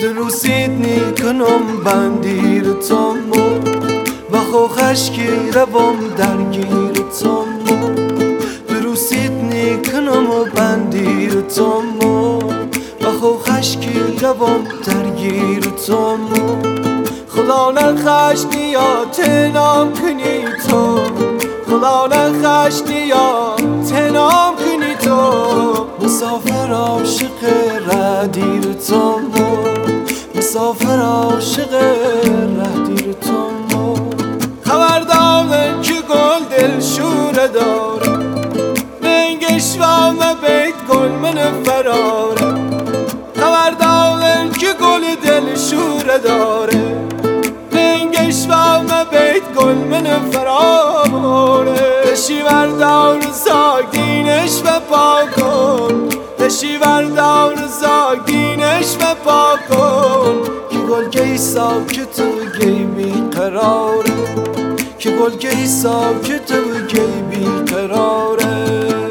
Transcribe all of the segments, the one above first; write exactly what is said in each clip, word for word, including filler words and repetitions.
درو سیدنی کنم بندیر تامو و خو خشکی روم درگیر تامو درو سیدنی کنم بندیر تامو و خو خشکی روم درگیر تامو خدا نخشنی یا تنام کنی تو خدا نخشنی یا تنام کنی تو مسافر عاشق ردیر تامو مسافر عاشق ردیر تامو خبر دارم که گل دل شوره داره ننگش و مبید گل من فراره خبر دارم که گل دل شوره داره ننگش و مبید گل من فراره دشی بردار زاگ دینش و پاکن دشی بردار زاگ دینش و پاکن که گل گی ساکت و گی بی قراره که گل گی ساکت و گی بی قراره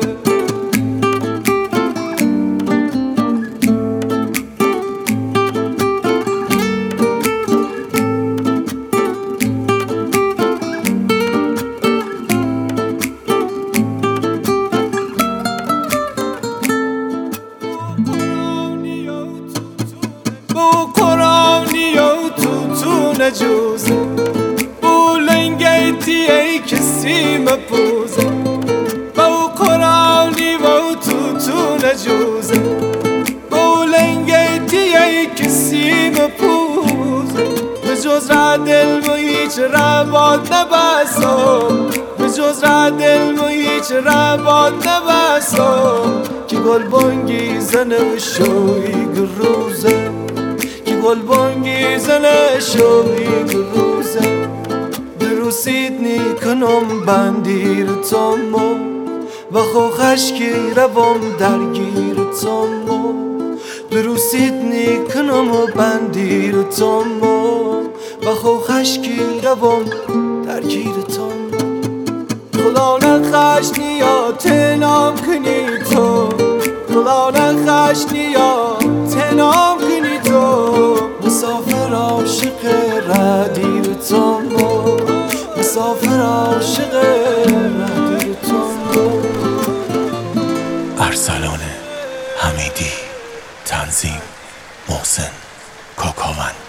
نجوزه بو لنگیتی ای کسی مپوزه بو قرآنی و تو تو نجوزه بو لنگیتی ای کسی مپوزه به جز را دل و هیچ رباد نبسم به جز را دل و هیچ رباد نبسم که گل بانگی زنه و شوی گروزه گل بانگی زنه شوی گروزه درو سیدنی کنم بندیر تامو و خو خشکی روم درگیر تامو درو سیدنی کنم بندیر تامو و خو خشکی روم درگیر تامو خدا نخشنی یا تنام کنی تو خدا نخشنی یا تنام کنی تو مسافر عاشق ردیر تامو مسافر عاشق ردیر تامو. ارسلان حمیدی، تنظیم محسن کاکاوند.